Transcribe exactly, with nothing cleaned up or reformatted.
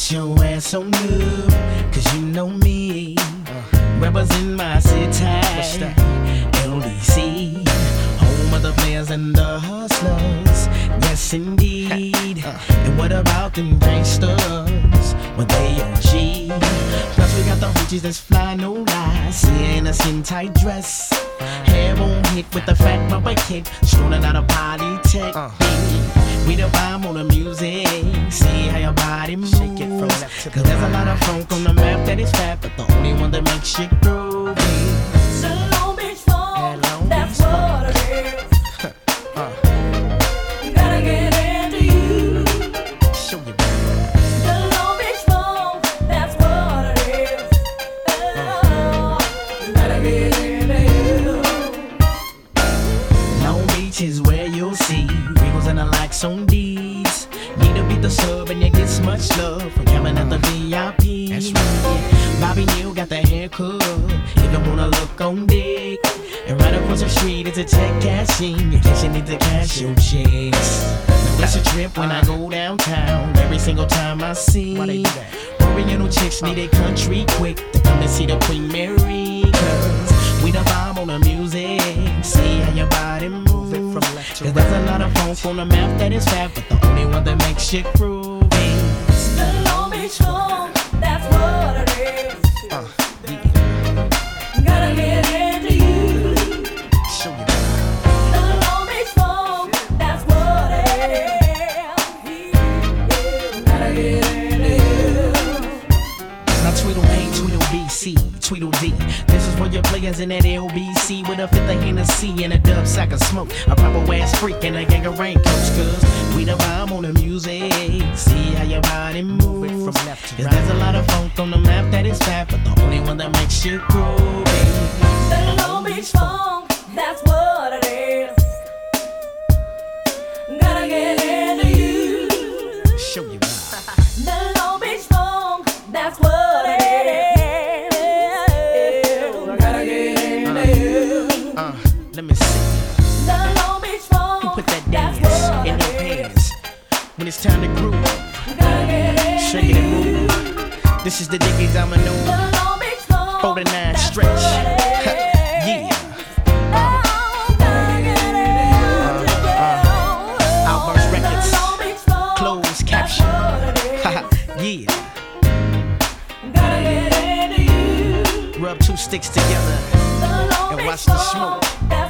get your ass on up, cause you know me. Represent my city, L D C, home of the players and the hustlers. Yes, indeed. And what about them gangsters when they O G? Plus, we got the hoochies that's fly, no lies, seeing us in tight dress. Hair on hit with the fat rubber kick, strolling out of Polytech. Uh. We the bomb on the music, see how your body moves. Shake it from left to Cause there's right. A lot of funk on the map that is fat, but the only one that makes shit groovy. The Long Beach Funk, that's Beach what it is. uh. You gotta get into you. Show you. The Long Beach Funk, that's what it is. Oh, uh. You gotta get into you. Long Beach is where you'll see Regals and the likes on D's. Need to beat the sub and you get much love from coming at the V I P. That's right. Bobby Neal got the haircut, even wanna look on dick. And right across the street is a check cashing in case you need to cash your checks. Now it's a trip when I go downtown every single time I see. Why they do that? Oriental chicks need a country quick to come and see the Queen Mary. Cause we the bomb on the music, see how your body moves. From left to Cause right. There's a lot of funk on the map that is fat, but the only one that makes shit groovy. The Long Beach Funk, that's what it is. Uh, yeah. Gotta get into you. Show you. The Long Beach Funk, that's what it is. Gotta get into you. Now Tweedle A, Tweedle B C, Tweedle D. This is for your players in that L B C with a fifth of Hennessy and a dub sack of smoke. A proper ass freak and a gang of raincoats. Cause we the bomb on the music. See how your body moves. From left to right. Cause there's a lot of funk on the map that is fat, but the only one that makes shit groovy. The Long Beach Funk, that's what it is. Gotta get into you. Show you The Long Beach Funk, that's what it is. Gotta get into you. Uh, let me see. The Long Beach Funk, who put that dance in your pants when it's time to groove? Gotta get into Shake it and move. This is the Diggy Domino. The Long Beach Funk, forty-nine stretch. Yeah. Outburst Records. Closed caption. Yeah. Rub two sticks together and watch the smoke.